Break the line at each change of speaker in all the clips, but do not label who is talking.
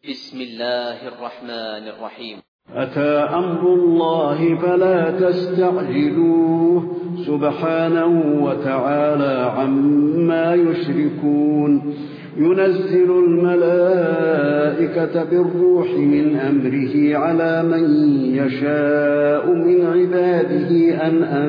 بسم الله الرحمن الرحيم.
أتى أمر الله فلا تستعجلوه سبحانه وتعالى عما يشركون. ينزل الملائكة بالروح من أمره على من يشاء من عباده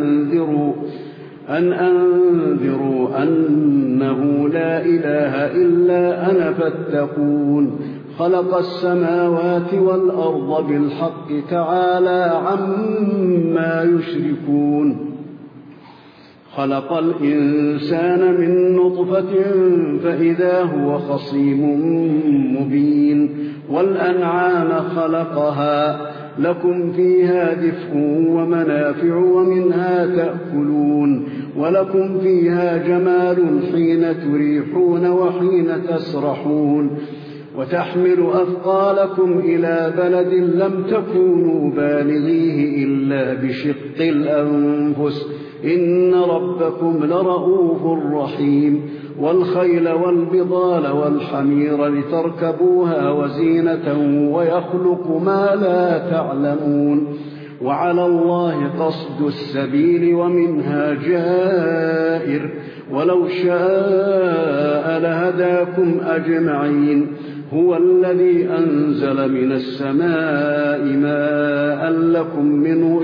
أن أنذروا أنه لا إله إلا أنا فاتقون. خلق السماوات والأرض بالحق تعالى عما يشركون. خلق الإنسان من نطفة فإذا هو خصيم مبين. والأنعام خلقها لكم فيها دفء ومنافع ومنها تأكلون. ولكم فيها جمال حين تريحون وحين تسرحون. وتحمل أثقالكم إلى بلد لم تكونوا بالغيه إلا بشق الأنفس إن ربكم لرؤوف رحيم. والخيل والبغال والحمير لتركبوها وزينة ويخلق ما لا تعلمون. وعلى الله قصد السبيل ومنها جائر ولو شاء لهداكم أجمعين. هو الذي أنزل من السماء ماء لكم منه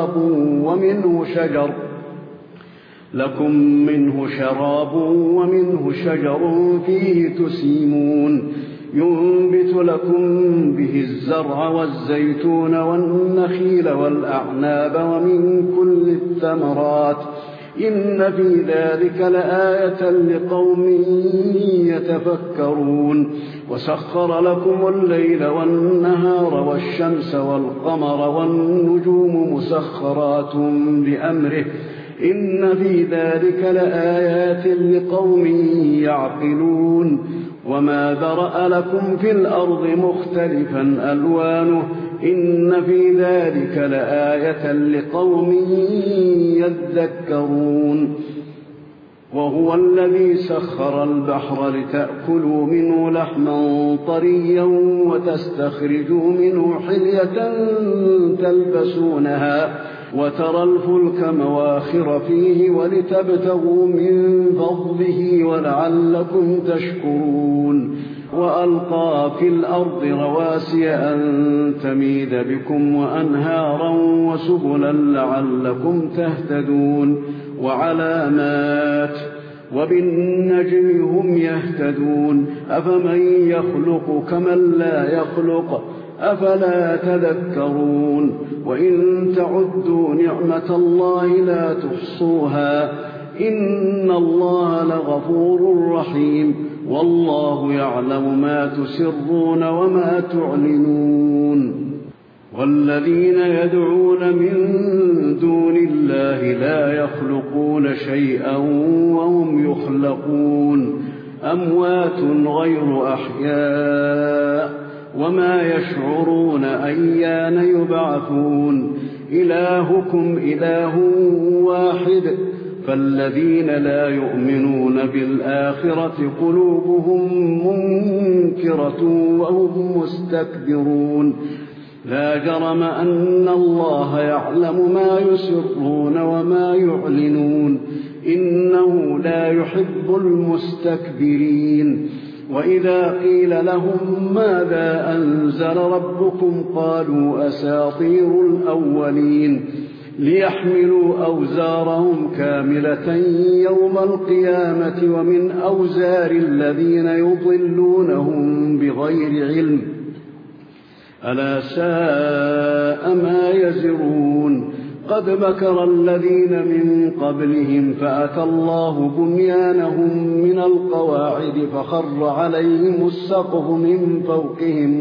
شراب ومنه شجر فيه تسيمون. ينبت لكم به الزرع والزيتون والنخيل والأعناب ومن كل الثمرات إن في ذلك لآية لقوم يتفكرون. وسخر لكم الليل والنهار والشمس والقمر والنجوم مسخرات بأمره إن في ذلك لآيات لقوم يعقلون. وما ذرأ لكم في الأرض مختلفا ألوانه إن في ذلك لآية لقوم يذكرون. وهو الذي سخر البحر لتأكلوا منه لحما طريا وتستخرجوا منه حلية تلبسونها وترى الفلك مواخر فيه ولتبتغوا من فضله ولعلكم تشكرون. وألقى في الأرض رواسي أن تميد بكم وأنهارا وسبلا لعلكم تهتدون. وعلامات وبالنجم هم يهتدون. أفمن يخلق كمن لا يخلق أفلا تذكرون. وإن تعدوا نعمة الله لا تحصوها إن الله لغفور رحيم. والله يعلم ما تسرون وما تعلنون. والذين يدعون من دون الله لا يخلقون شيئا وهم يخلقون. أموات غير أحياء وما يشعرون أيان يبعثون. إلهكم إله واحد فالذين لا يؤمنون بالآخرة قلوبهم منكرة وهم مستكبرون. لا جرم أن الله يعلم ما يسرون وما يعلنون إنه لا يحب المستكبرين. وإذا قيل لهم ماذا أنزل ربكم قالوا أساطير الأولين ليحملوا أوزارهم كاملة يوم القيامة ومن أوزار الذين يضلونهم بغير علم ألا ساء ما يزرون. قد مكر الذين من قبلهم فأتى الله بنيانهم من القواعد فخر عليهم السقف من فوقهم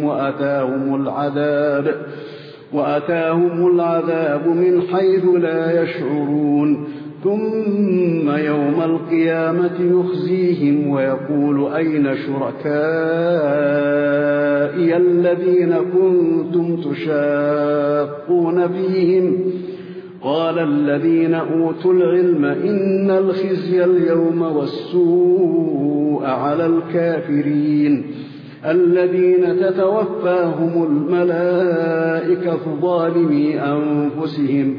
وأتاهم العذاب من حيث لا يشعرون. ثم يوم القيامة يخزيهم ويقول أين شركائي الذين كنتم تشاقون فيهم قال الذين أوتوا العلم إن الخزي اليوم والسوء على الكافرين الذين تتوفاهم الملائكة ظالمي أنفسهم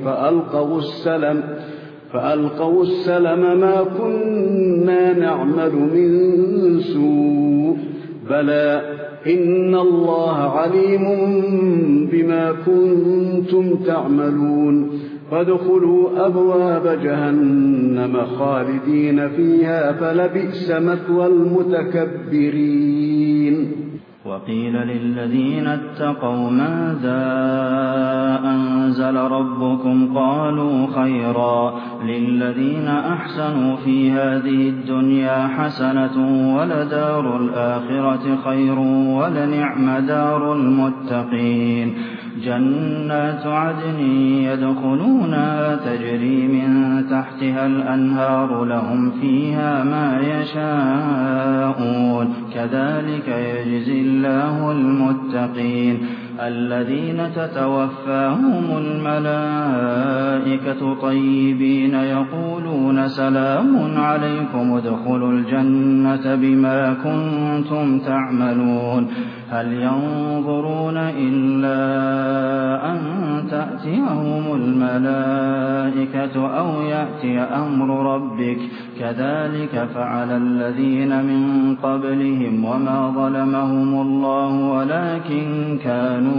فألقوا السلم ما كنا نعمل من سوء بلى إن الله عليم بما كنتم تعملون فادخلوا أبواب جهنم خالدين فيها فلبئس مثوى المتكبرين.
وقيل للذين اتقوا ماذا أنزل ربكم قالوا خيرا للذين أحسنوا في هذه الدنيا حسنة ولدار الآخرة خير ولنعم دار المتقين جنات عدن يدخلونها تجري من تحتها الأنهار لهم فيها ما يشاءون كذلك يجزي الله المتقين الذين تتوفاهم الملائكة طيبين يقولون سلام عليكم ادخلوا الجنة بما كنتم تعملون هل ينظرون إلا أن تأتيهم الملائكة أو يأتي أمر ربك كذلك فعل الذين من قبلهم وما ظلمهم الله ولكن كانوا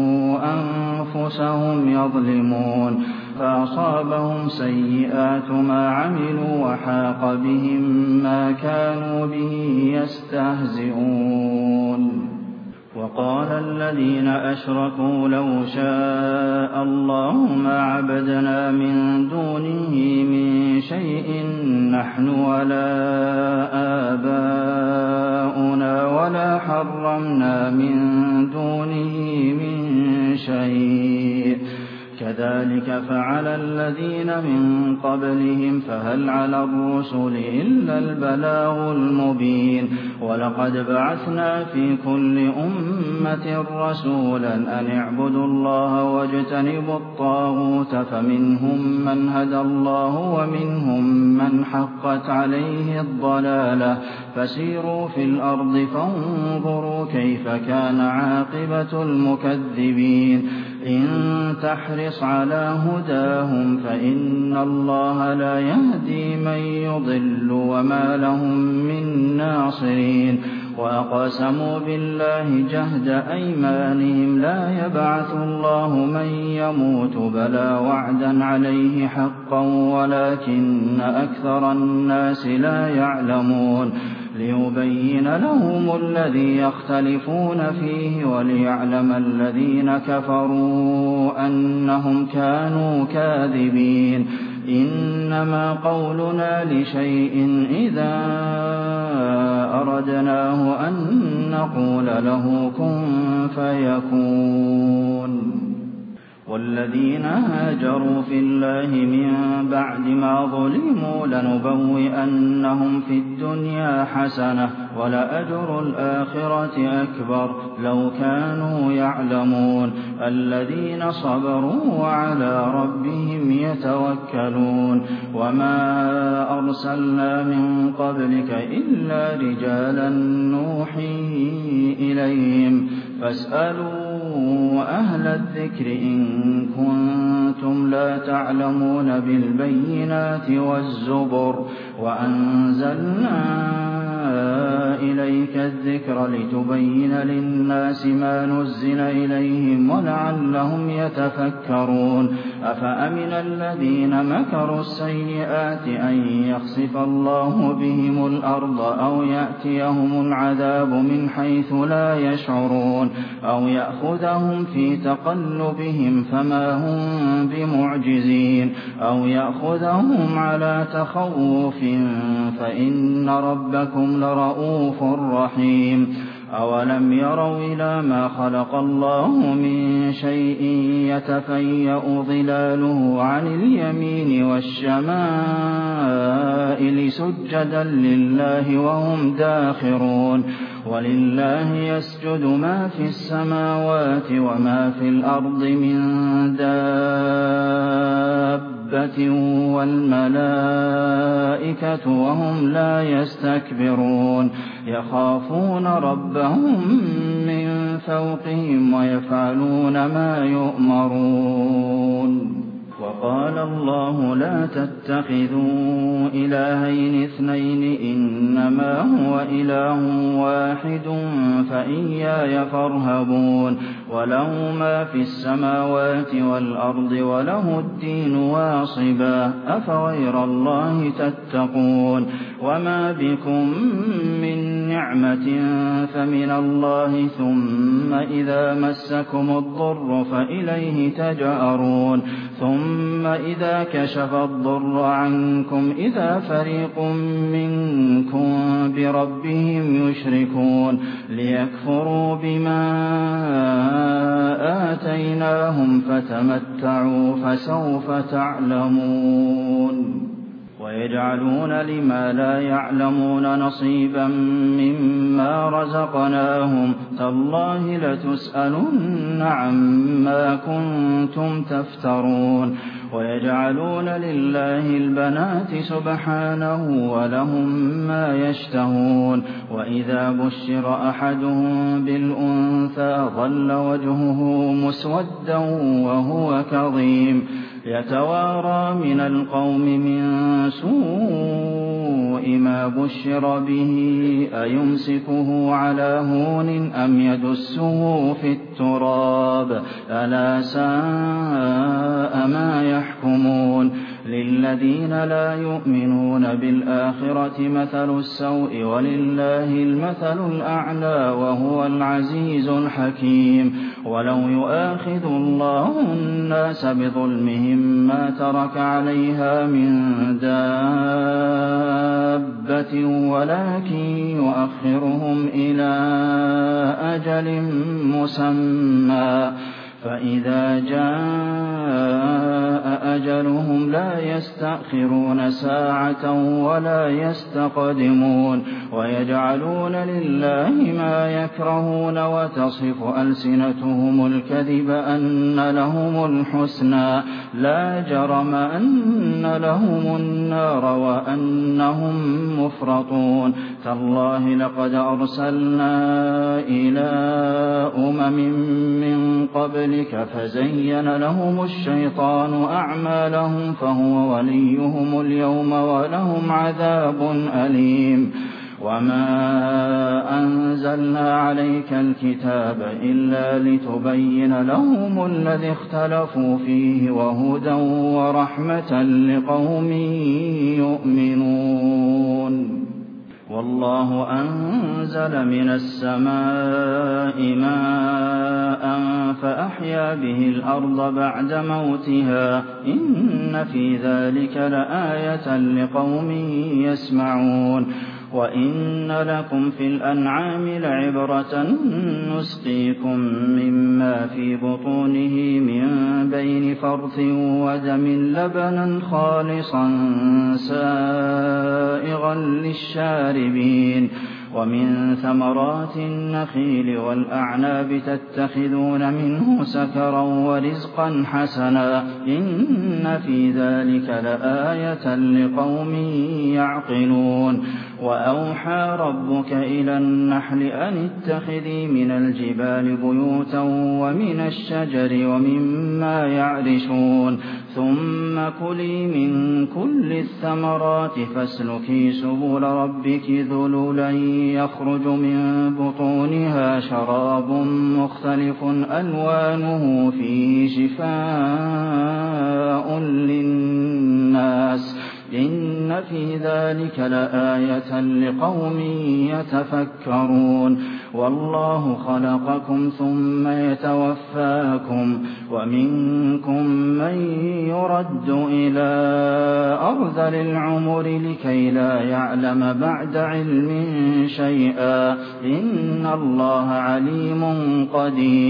أنفسهم يظلمون فأصابهم سيئات ما عملوا وحاق بهم ما كانوا به يستهزئون. وقال الذين أشركوا لو شاء الله ما عبدنا من دونه من شيء نحن ولا آباؤنا ولا حرمنا من دونه من شيء كذلك فعل الذين من قبلهم فهل على الرسل إلا البلاغ المبين ولقد بعثنا في كل أمة رسولا أن اعبدوا الله واجتنبوا الطاغوت فمنهم من هدى الله ومنهم من حقت عليه الضلالة فسيروا في الأرض فانظروا كيف كان عاقبة المكذبين إن تحرص على هداهم فإن الله لا يهدي من يضل وما لهم من ناصرين وأقسموا بالله جهد أيمانهم لا يبعث الله من يموت بلى وعدا عليه حقا ولكن أكثر الناس لا يعلمون ليبين لهم الذي يختلفون فيه وليعلم الذين كفروا أنهم كانوا كاذبين إنما قولنا لشيء إذا أردناه أن نقول له كن فيكون والذين هاجروا في الله من بعد ما ظلموا لنبوئنهم في الدنيا حسنة ولأجر الآخرة أكبر لو كانوا يعلمون الذين صبروا وعلى ربهم يتوكلون وما أرسلنا من قبلك إلا رجالا نوحي إليهم فاسألوا أهل الذكر إن كنتم لا تعلمون بالبينات والزبر وأنزلنا إليك الذكر لتبين للناس ما نزل إليهم ولعلهم يتفكرون أفأمن الذين مكروا السيئات أن يخسف الله بهم الأرض أو يأتيهم العذاب من حيث لا يشعرون أو يأخذهم في تقلبهم فما هم بمعجزين أو يأخذهم على تخوف فإن ربكم لرؤوف رحيم أولم يروا إلى ما خلق الله من شيء يتفيأ ظلاله عن اليمين والشمائل سجدا لله وهم داخرون ولله يسجد ما في السماوات وما في الأرض من دابة الدَّابَّةِ وَالْمَلَائِكَةُ وَهُمْ لَا يَسْتَكْبِرُونَ يَخَافُونَ رَبَّهُم مِّن فَوْقِهِمْ وَيَفْعَلُونَ مَا يُؤْمَرُونَ وَقَالَ اللَّهُ لَا تَتَّخِذُوا إِلَٰهَيْنِ اثْنَيْنِ إِنَّمَا هُوَ إِلَٰهٌ وَاحِدٌ فَإِيَّايَ فَارْهَبُونِ وَلَهُ مَا فِي السَّمَاوَاتِ وَالْأَرْضِ وَلَهُ الدِّينُ وَاصِبًا أَفَغَيْرَ اللَّهِ تَتَّقُونَ وَمَا بِكُم مِّن نِّعْمَةٍ فَمِنَ اللَّهِ ثُمَّ إِذَا مَسَّكُمُ الضُّرُّ فَإِلَيْهِ تَجْأَرُونَ ثُمَّ إِذَا كَشَفَ الضُّرَّ عَنكُمْ إِذَا فَرِيقٌ مِّنكُم بِرَبِّهِمْ يُشْرِكُونَ لِيَكْفُرُوا بِمَا آتَيْنَاهُمْ فَتَمَتَّعُوا فَسَوْفَ تعلمون وَيَجْعَلُونَ لِمَا لَا يَعْلَمُونَ نَصِيبًا مِّمَّا رَزَقْنَاهُمْ تَاللَّهِ لَتُسْأَلُنَّ عَمَّا كُنتُمْ تَفْتَرُونَ وَيَجْعَلُونَ لِلَّهِ الْبَنَاتِ سُبْحَانَهُ وَلَهُم مَّا يَشْتَهُونَ وَإِذَا بُشِّرَ أَحَدُهُم بِالْأُنثَىٰ ظَلَّ وَجْهُهُ مُسْوَدًّا وَهُوَ كَظِيمٌ يَتَوَارَىٰ مِنَ الْقَوْمِ مِن سُوءِ مَا بُشِّرَ بِهِ أَيُمْسِكُهُ عَلَىٰ هُونٍ أَمْ يَدُسُّهُ فِي التُّرَابِ أَلَا سَاءَ مَا يَحْكُمُونَ لِلَّذِينَ لَا يُؤْمِنُونَ بِالْآخِرَةِ مَثَلُ السَّوْءِ وَلِلَّهِ الْمَثَلُ الْأَعْلَىٰ وَهُوَ الْعَزِيزُ الْحَكِيمُ وَلَوْ يُؤَاخِذُ اللَّهُ النَّاسَ بِظُلْمِهِم مَّا تَرَكَ عَلَيْهَا مِن دَابَّةٍ وَلَٰكِن يُؤَخِّرُهُمْ إِلَىٰ أَجَلٍ مُّسَمًّى فَإِذَا جَاءَ أَجَلُهُمْ لَا يَسْتَأْخِرُونَ سَاعَةً وَلَا يَسْتَقْدِمُونَ وَيَجْعَلُونَ لِلَّهِ مَا يَكْرَهُونَ وَتَصِفُ أَلْسِنَتُهُمُ الْكَذِبَ أَنَّ لَهُمُ الْحُسْنَىٰ لَا جَرَمَ أَنَّ لَهُمُ النَّارَ وَأَنَّهُم مُّفْرَطُونَ تَاللَّهِ لَقَدْ أَرْسَلْنَا إِلَىٰ أُمَمٍ مِّن قَبْلِكَ فَزَيَّنَ لَهُمُ الشَّيْطَانُ أَعْمَالَهُمْ فَهُوَ وَلِيُّهُمُ الْيَوْمَ وَلَهُمْ عَذَابٌ أَلِيمٌ وَمَا أَنزَلْنَا عَلَيْكَ الْكِتَابَ إِلَّا لِتُبَيِّنَ لَهُمُ الَّذِي اخْتَلَفُوا فِيهِ وَهُدًى وَرَحْمَةً لِّقَوْمٍ يُؤْمِنُونَ وَاللَّهُ أَنزَلَ مِنَ السَّمَاءِ مَاءً فَأَحْيَا بِهِ الْأَرْضَ بَعْدَ مَوْتِهَا إِنَّ فِي ذَٰلِكَ لَآيَةً لِّقَوْمٍ يَسْمَعُونَ وَإِنَّ لَكُمْ فِي الْأَنْعَامِ لَعِبْرَةً نُّسْقِيكُم مِّمَّا فِي بُطُونِهِ مِن بَيْنِ فَرْثٍ وَدَمٍ لَّبَنًا خَالِصًا سَائِغًا لِّلشَّارِبِينَ وَمِن ثَمَرَاتِ النَّخِيلِ وَالْأَعْنَابِ تَتَّخِذُونَ مِنْهُ سَكَرًا وَرِزْقًا حَسَنًا إِنَّ فِي ذَٰلِكَ لَآيَةً لِّقَوْمٍ يَعْقِلُونَ وَأَوْحَىٰ رَبُّكَ إِلَى النَّحْلِ أَنِ اتَّخِذِي مِنَ الْجِبَالِ بُيُوتًا وَمِنَ الشَّجَرِ وَمِمَّا يَعْرِشُونَ ثُمَّ كُلِي مِن كُلِّ الثَّمَرَاتِ فَاسْلُكِي سُبُلَ رَبِّكِ ذُلُلًا يَخْرُجُ مِن بُطُونِهَا شَرَابٌ مُّخْتَلِفٌ أَلْوَانُهُ فِيهِ شِفَاءٌ لِّلنَّاسِ إِنَّ فِي ذَٰلِكَ لَآيَةً لِّقَوْمٍ يَتَفَكَّرُونَ وَاللَّهُ خَلَقَكُمْ ثُمَّ يَتَوَفَّاكُمْ وَمِنكُم مَّن يُرَدُّ إِلَىٰ أَرْذَلِ الْعُمُرِ لِكَيْ لَا يَعْلَمَ بَعْدَ عِلْمٍ شَيْئًا إِنَّ اللَّهَ عَلِيمٌ قَدِيرٌ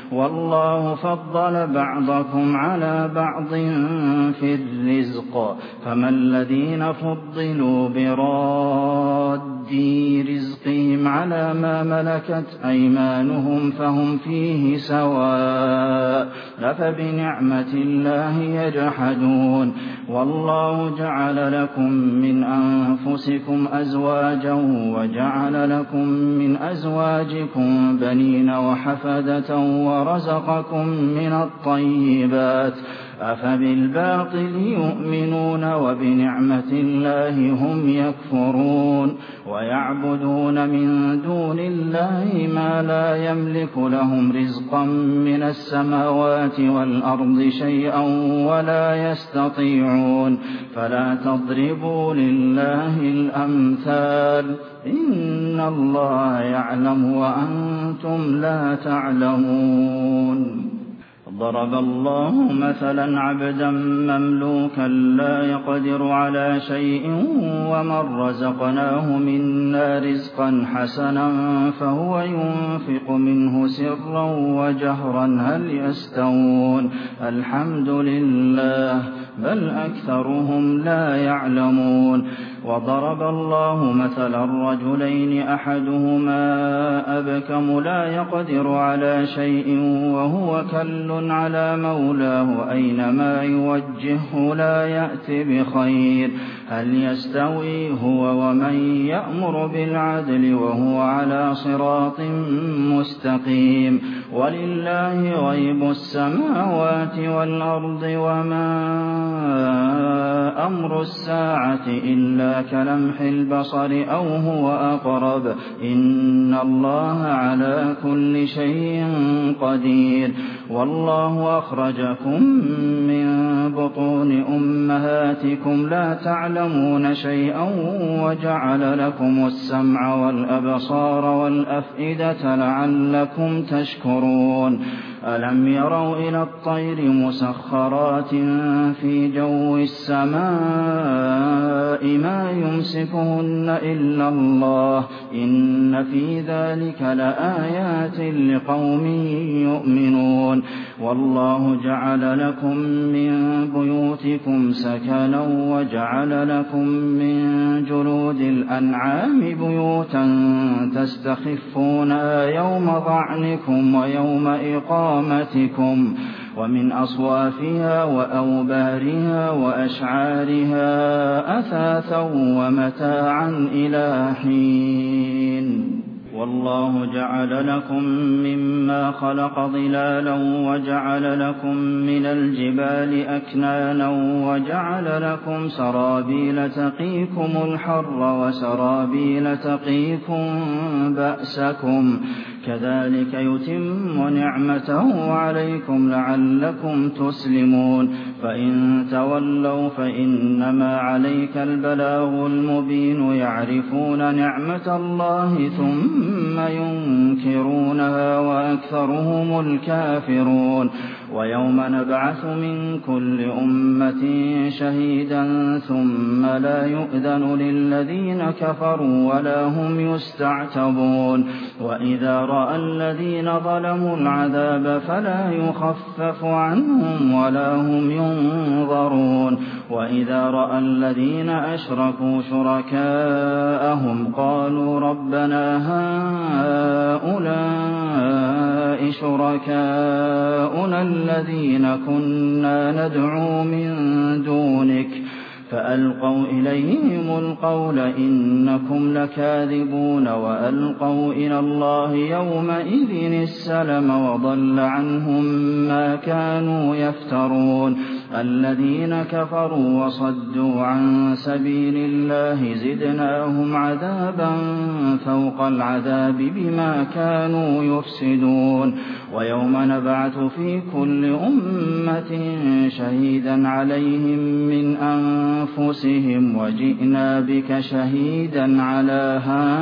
وَاللَّهُ فَضَّلَ بَعْضَكُمْ عَلَىٰ بَعْضٍ فِي الرِّزْقِ ۚ فَمَا الَّذِينَ فُضِّلُوا بِرَادِّ رِزْقِهِمْ عَلَىٰ مَا مَلَكَتْ أَيْمَانُهُمْ فَهُمْ فِيهِ سَوَاءٌ ۚ أَفَبِنِعْمَةِ اللَّهِ يَجْحَدُونَ وَاللَّهُ جَعَلَ لَكُم مِّنْ أَنفُسِكُمْ أَزْوَاجًا وَجَعَلَ لَكُم مِّنْ أَزْوَاجِكُم بَنِينَ وَحَفَدَةً وَرَزَقَكُم مِّنَ الطَّيِّبَاتِ ۚ أَفَبِالْبَاطِلِ يُؤْمِنُونَ وَبِنِعْمَةِ اللَّهِ هُمْ يَكْفُرُونَ وَيَعْبُدُونَ مِن دُونِ اللَّهِ مَا لَا يَمْلِكُ لَهُمْ رِزْقًا مِّنَ السَّمَاوَاتِ وَالْأَرْضِ شَيْئًا وَلَا يَسْتَطِيعُونَ فَلَا تَضْرِبُوا لِلَّهِ الْأَمْثَالَ ۚ إِنَّ اللَّهَ يَعْلَمُ وَأَنتُمْ لَا تَعْلَمُونَ ضرب الله مثلا عبدا مملوكا لا يقدر على شيء ومن رزقناه منا رزقا حسنا فهو ينفق منه سرا وجهرا هل يستوون الحمد لله بل أكثرهم لا يعلمون وضرب الله مثلا رجلين أحدهما أبكم لا يقدر على شيء وهو كل على مولاه أينما يوجهه لا يأت بخير هل يستوي هو ومن يأمر بالعدل وهو على صراط مستقيم ولله غيب السماوات والأرض وما أمر الساعة إلا كلمح البصر أو هو أقرب إن الله على كل شيء قدير والله أخرجكم من بطون أمهاتكم لا تعلمون شيئا وجعل لكم السمع والأبصار والأفئدة لعلكم تشكرون ألم يروا إلى الطير مسخرات في جو السماء ما يمسكهن إلا الله إن في ذلك لآيات لقوم يؤمنون والله جعل لكم من بيوتكم سكنا وجعل لكم من جلود الأنعام بيوتا تستخفونها يوم ظعنكم ويوم إقامتكم ومن أصوافها وأوبارها وأشعارها أثاثا ومتاعا إلى حين والله جعل لكم مما خلق ظلالا وجعل لكم من الجبال أكنانا وجعل لكم سرابيل تقيكم الحر وسرابيل تقيكم بأسكم كذلك يتم نعمته عليكم لعلكم تسلمون فإن تولوا فإنما عليك البلاغ المبين يعرفون نعمة الله ثم ينكرونها وأكثرهم الكافرون ويوم نبعث من كل أمة شهيدا ثم لا يؤذن للذين كفروا ولا هم يستعتبون وإذا رأى الذين ظلموا العذاب فلا يخفف عنهم ولا هم ينظرون وإذا رأى الذين أشركوا شركاءهم قالوا ربنا هؤلاء شركاؤنا الذين كنا ندعو من دونك فألقوا إليهم القول إنكم لكاذبون وألقوا إلى الله يومئذ السلم وضل عنهم ما كانوا يفترون الذين كفروا وصدوا عن سبيل الله زدناهم عذابا فوق العذاب بما كانوا يفسدون ويوم نبعث في كل أمة شهيدا عليهم من أنفسهم وجئنا بك شهيدا على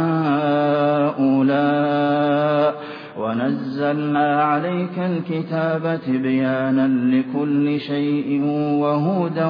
هؤلاء ونزلنا عليك الكتاب تبيانا لكل شيء وهدى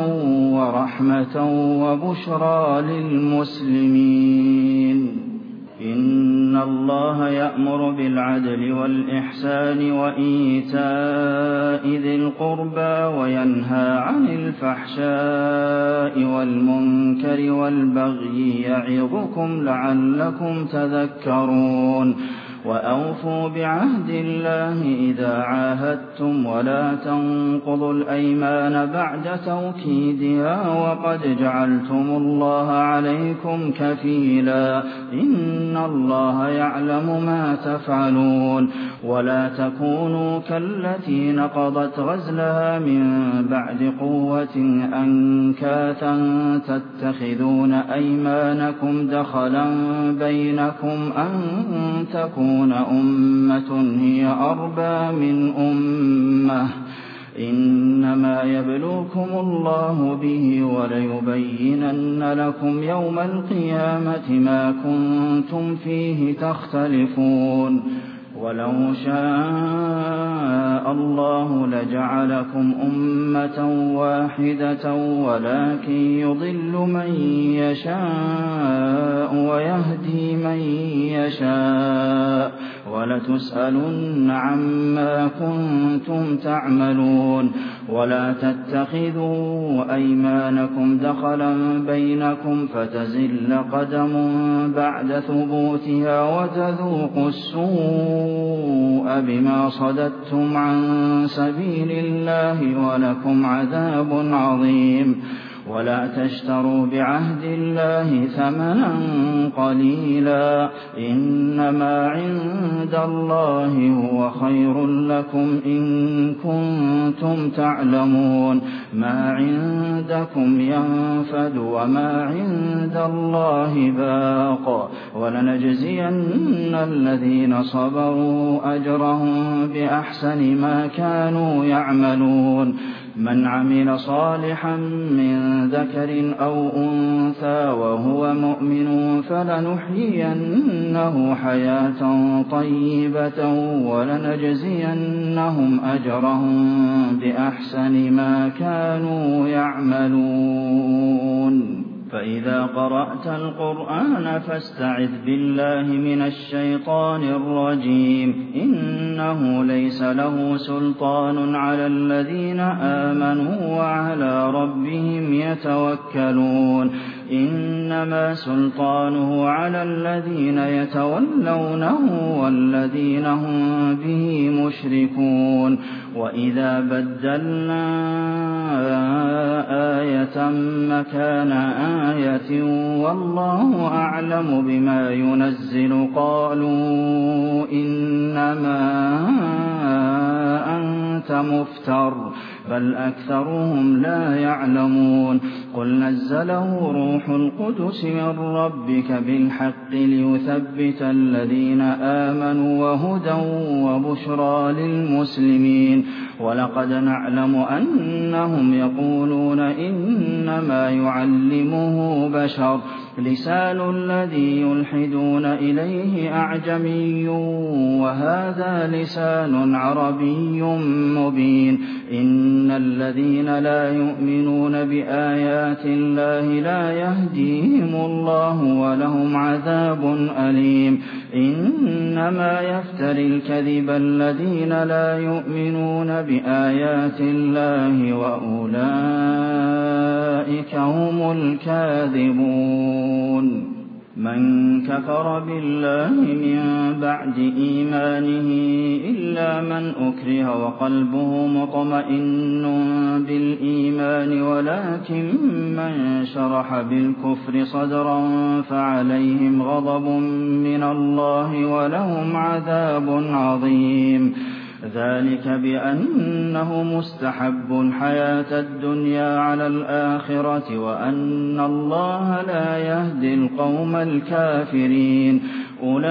ورحمة وبشرى للمسلمين إن إِنَّ اللَّهَ يَأْمُرُ بِالْعَدْلِ وَالْإِحْسَانِ وَإِيتَاءِ ذِي الْقُرْبَىٰ وَيَنْهَىٰ عَنِ الْفَحْشَاءِ وَالْمُنكَرِ وَالْبَغْيِ يَعِظُكُمْ لَعَلَّكُمْ تَذَكَّرُونَ وَأَوْفُوا بِعَهْدِ اللَّهِ إِذَا عَاهَدتُّمْ وَلَا تَنقُضُوا الْأَيْمَانَ بَعْدَ تَوْكِيدِهَا وَقَدْ جَعَلْتُمُ اللَّهَ عَلَيْكُمْ كَفِيلًا إِنَّ اللَّهَ يَعْلَمُ مَا تَفْعَلُونَ وَلَا تَكُونُوا كَالَّتِي نَقَضَتْ غَزْلَهَا مِن بَعْدِ قُوَّةٍ أَنكَاثًا تَتَّخِذُونَ أَيْمَانَكُمْ دَخَلًا بَيْنَكُمْ أَن تَكُونَ أُمَّةٌ هِيَ أَرْبَىٰ مِنْ أُمَّةٍ ۚ إِنَّمَا يَبْلُوكُمُ اللَّهُ بِهِ وَلَيُبَيِّنَنَّ لَكُمْ يَوْمَ الْقِيَامَةِ مَا كُنتُمْ فِيهِ تَخْتَلِفُونَ وَلَوْ شَاءَ اللَّهُ لَجَعَلَكُمْ أُمَّةً وَاحِدَةً وَلَٰكِن يُضِلُّ مَن يَشَاءُ وَيَهْدِي مَن يَشَاءُ ۚ وَلَتُسْأَلُنَّ عَمَّا كُنتُمْ تَعْمَلُونَ وَلَا تَتَّخِذُوا أَيْمَانَكُمْ دَخَلًا بَيْنَكُمْ فَتَزِلَّ قَدَمٌ بَعْدَ ثُبُوتِهَا وَتَذُوقُوا السُّوءَ بِمَا صَدَدتُّمْ عَن سَبِيلِ اللَّهِ وَلَكُمْ عَذَابٌ عَظِيمٌ وَلَا تَشْتَرُوا بِعَهْدِ اللَّهِ ثَمَنًا قَلِيلًا ۚ إِنَّمَا عِندَ اللَّهِ هُوَ خَيْرٌ لَّكُمْ إِن كُنتُمْ تَعْلَمُونَ مَا عِندَكُمْ يَنفَدُ وَمَا عِندَ اللَّهِ بَاقٍ ۗ وَلَنَجْزِيَنَّ الَّذِينَ صَبَرُوا أَجْرَهُم بِأَحْسَنِ مَا كَانُوا يَعْمَلُونَ مَنْ عَمِلَ صَالِحًا مِّن ذَكَرٍ أَوْ أُنثَىٰ وَهُوَ مُؤْمِنٌ فَلَنُحْيِيَنَّهُ حَيَاةً طَيِّبَةً وَلَنَجْزِيَنَّهُمْ أَجْرَهُم بِأَحْسَنِ مَا كَانُوا يَعْمَلُونَ فَإِذَا قَرَأْتَ الْقُرْآنَ فَاسْتَعِذْ بِاللَّهِ مِنَ الشَّيْطَانِ الرَّجِيمِ إِنَّهُ لَيْسَ لَهُ سُلْطَانٌ عَلَى الَّذِينَ آمَنُوا وَعَلَىٰ رَبِّهِمْ يَتَوَكَّلُونَ إِنَّمَا سُلْطَانُهُ عَلَى الَّذِينَ يَتَوَلَّوْنَهُ وَالَّذِينَ هُم بِهِ مُشْرِكُونَ وَإِذَا بَدَّلْنَا آيَةً مَّكَانَ آيَةٍ وَاللَّهُ أَعْلَمُ بِمَا يُنَزِّلُ قَالُوا إِنَّمَا أَنتَ مُفْتَرٍ ۚ بَلْ أَكْثَرُهُمْ لَا يَعْلَمُونَ قُلْ نَزَّلَهُ رُوحُ الْقُدُسِ مِن رَّبِّكَ بِالْحَقِّ لِيُثَبِّتَ الَّذِينَ آمَنُوا وَهُدًى وَبُشْرَىٰ لِلْمُسْلِمِينَ وَلَقَدْ نَعْلَمُ أَنَّهُمْ يَقُولُونَ إِنَّمَا يُعَلِّمُهُ بَشَرٌ ۗ لِّسَانُ الَّذِي يُلْحِدُونَ إِلَيْهِ أَعْجَمِيٌّ وَهَٰذَا لِسَانٌ عَرَبِيٌّ مُّبِينٌ إِنَّ الَّذِينَ لَا يُؤْمِنُونَ بِآيَاتِ اللَّهِ لَا يَهْدِيهِمُ اللَّهُ وَلَهُمْ عَذَابٌ أَلِيمٌ إِنَّمَا يَفْتَرِي الْكَذِبَ الَّذِينَ لَا يُؤْمِنُونَ بِآيَاتِ اللَّهِ وَأُولَٰئِكَ هُمُ الْكَاذِبُونَ مَن كَفَرَ بِاللَّهِ مِن بَعْدِ إِيمَانِهِ إِلَّا مَنْ أُكْرِهَ وَقَلْبُهُ مُطْمَئِنٌّ بِالْإِيمَانِ وَلَٰكِن مَّن شَرَحَ بِالْكُفْرِ صَدْرًا فَعَلَيْهِمْ غَضَبٌ مِّنَ اللَّهِ وَلَهُمْ عَذَابٌ عَظِيمٌ ذَٰلِكَ بِأَنَّهُ مُسْتَحَبُّ الْحَيَاةَ الدُّنْيَا عَلَى الْآخِرَةِ وَأَنَّ اللَّهَ لَا يَهْدِي الْقَوْمَ الْكَافِرِينَ أُولَٰئِكَ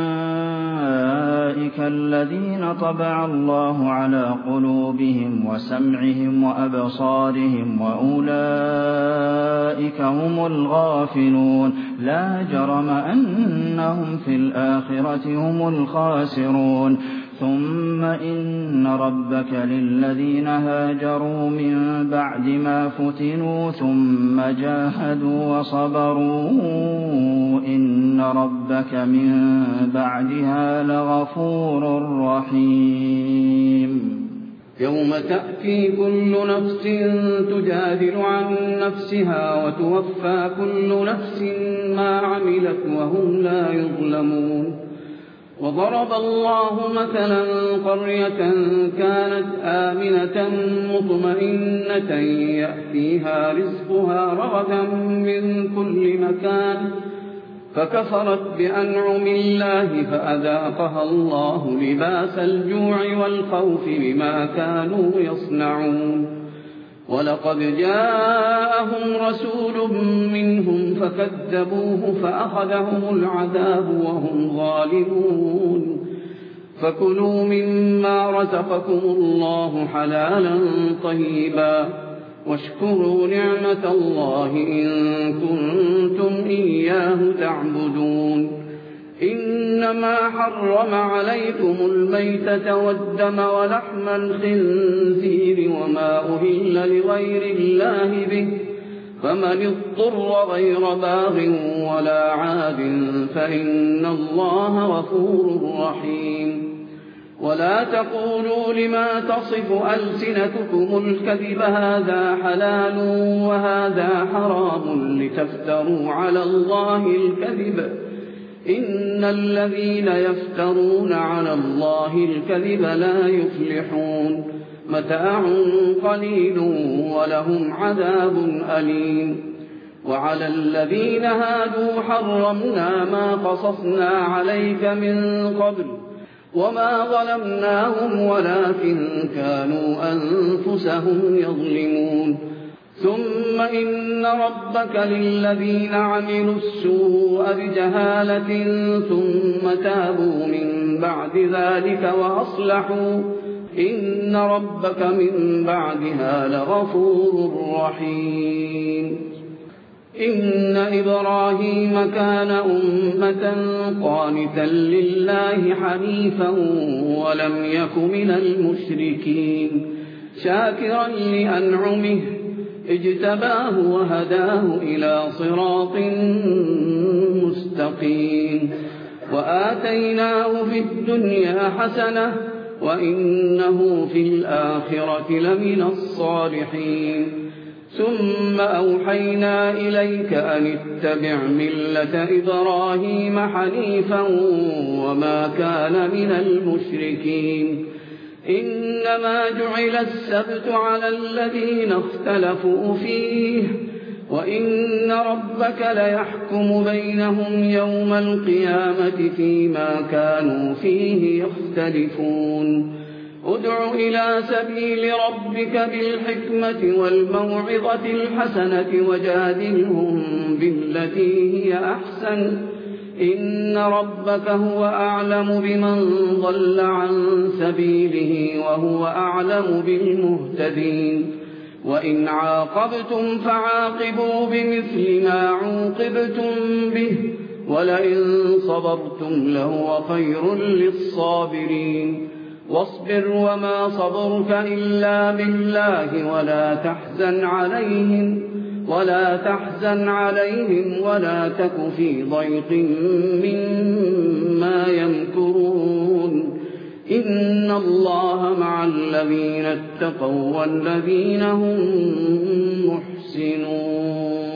الَّذِينَ طَبَعَ اللَّهُ عَلَىٰ قُلُوبِهِمْ وَسَمْعِهِمْ وَأَبْصَارِهِمْ وَأُولَٰئِكَ هُمُ الْغَافِلُونَ لَا جَرَمَ أَنَّهُمْ فِي الْآخِرَةِ هُمُ الْخَاسِرُونَ ثم إن ربك للذين هاجروا من بعد ما فتنوا ثم جاهدوا وصبروا إن ربك من بعدها لغفور رحيم
يوم تأتي كل نفس تجادل عن نفسها وتوفى كل نفس ما عملت وهم لا يظلمون وضرب الله مثلا قرية كانت آمنة مطمئنة يأتيها رزقها رغدا من كل مكان فكفرت بأنعم الله فأذاقها الله لباس الجوع والخوف بما كانوا يصنعون ولقد جاءهم رسول منهم فكذبوه فأخذهم العذاب وهم ظالمون فكلوا مما رزقكم الله حلالا طيبا واشكروا نعمة الله إن كنتم إياه تعبدون إنما حرم عليكم الميتة والدم ولحم الخنزير وما أهل لغير الله به فمن اضطر غير باغ ولا عاد فإن الله غفور رحيم ولا تقولوا لما تصف ألسنتكم الكذب هذا حلال وهذا حرام لتفتروا على الله الكذب إن الذين يفترون على الله الكذب لا يفلحون متاع قليل ولهم عذاب أليم وعلى الذين هادوا حرمنا ما قصصنا عليك من قبل وما ظلمناهم ولكن كانوا أنفسهم يظلمون ثم إن ربك للذين عملوا السوء بجهالة ثم تابوا من بعد ذلك وأصلحوا إن ربك من بعدها لغفور رحيم إن إبراهيم كان أمة قانتا لله حنيفا ولم يك من المشركين شاكرا لأنعمه اجتباه وهداه إلى صراط مستقيم وآتيناه في الدنيا حسنة وإنه في الآخرة لمن الصالحين ثم أوحينا إليك أن اتبع ملة إبراهيم حنيفا وما كان من المشركين إنما جعل السبت على الذين اختلفوا فيه وإن ربك ليحكم بينهم يوم القيامة فيما كانوا فيه يختلفون ادع إلى سبيل ربك بالحكمة والموعظة الحسنة وجادلهم بالتي هي أحسن إن ربك هو أعلم بمن ضل عن سبيله وهو أعلم بالمهتدين وإن عاقبتم فعاقبوا بمثل ما عوقبتم به ولئن صبرتم لهو خير للصابرين واصبر وما صبرك إلا بالله ولا تحزن عليهم ولا تك في ضيق مما يمكرون إن الله مع الذين اتقوا والذين هم محسنون